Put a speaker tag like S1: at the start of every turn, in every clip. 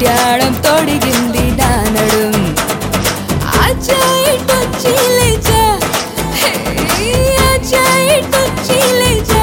S1: ముత్యాడం తొడిగింది నా నడుం ఆజా ఇటొచ్చి లేజా హే ఆజా ఇటొచ్చి లేజా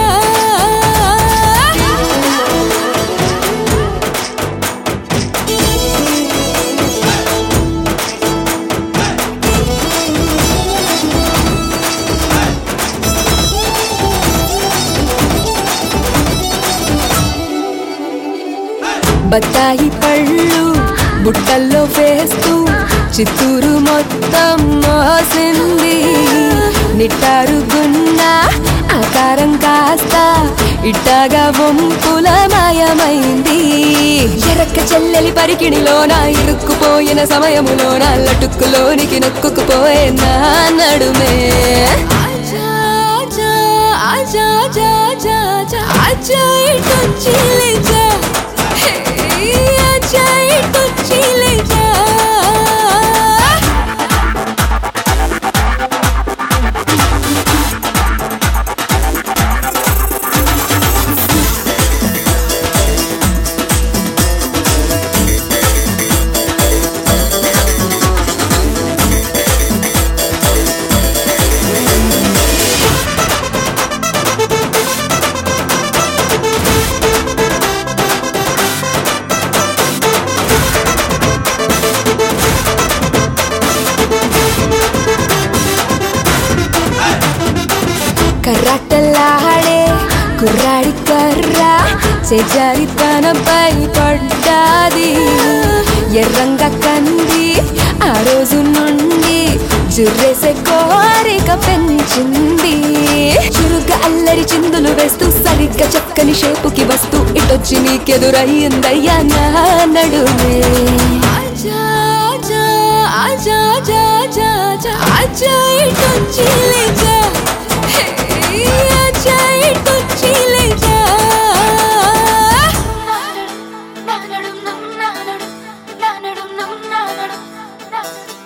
S1: బత్తాయి పళ్ళు బుట్టల్లో వేస్తూ చిత్తూరు మొత్తం మోసింది నిట్టారు గున్న ఆకారం కాస్త ఇట్టగా వంపుల మాయమైంది ఎరక్క చెల్లెలి పరికిణిలోన ఇరుక్కుపోయిన సమయములోన లటుక్కులోనికి నొక్కుకుపోయే నా నడుమే ఆజా ఆజా ఆజా ఆజా ఆజా ఆజా ఇటొచ్చి లేజా ఆజా ఇటొచ్చి లేజా కర్రాటలాడే కుర్రాడి కర్ర చేజారి తనపై పడ్డాది ఎర్రంగా కంది ఆ రోజు నుండి జుర్రేసే కోరిక పెంచింది చురుగ్గా అల్లరి చిందులు వేస్తూ సరిగ్గా చక్కని షేపుకి వస్తూ ఇటొచ్చి నీకెదురయ్యిందయ్యా నా నడుమే ఆజా ఆజా ఆజా ఆజా ఆజా ఆజా ఇటొచ్చి లేజా ఆజా ఇటొచ్చి లేజా
S2: నా నడుం నా నడుం నా నడుం నా నడుం